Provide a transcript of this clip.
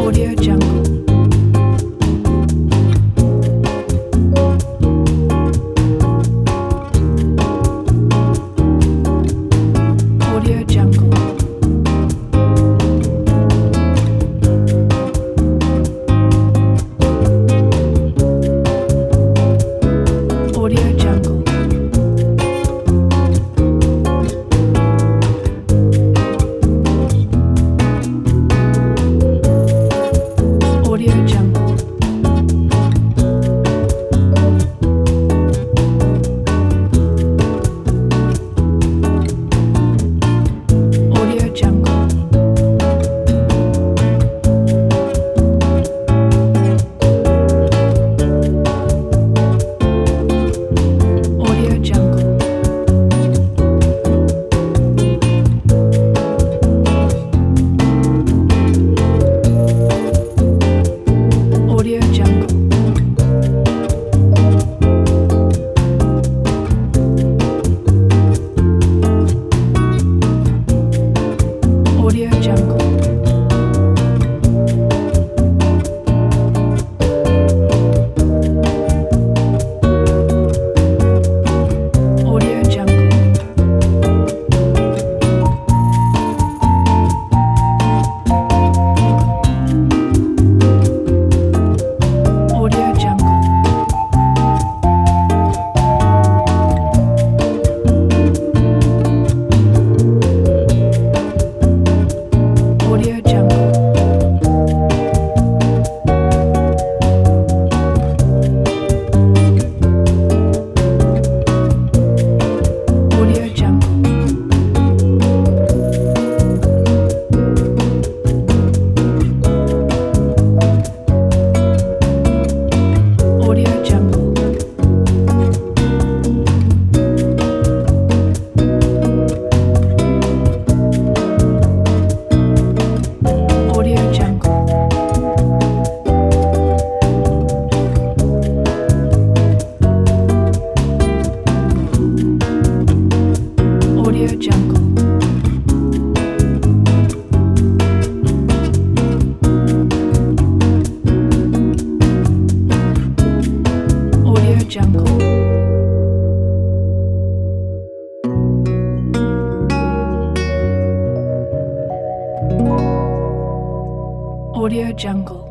Audio Jungle. Audio Jungle. Audio Jungle. Audio Jungle. Audio Jungle. Audio Jungle. Audio Jungle. Audio Jungle. Audio Jungle. Audio Jungle. Audio Jungle. Audio Jungle. Audio Jungle. Audio Jungle. Audio Jungle. Audio Jungle. Audio Jungle.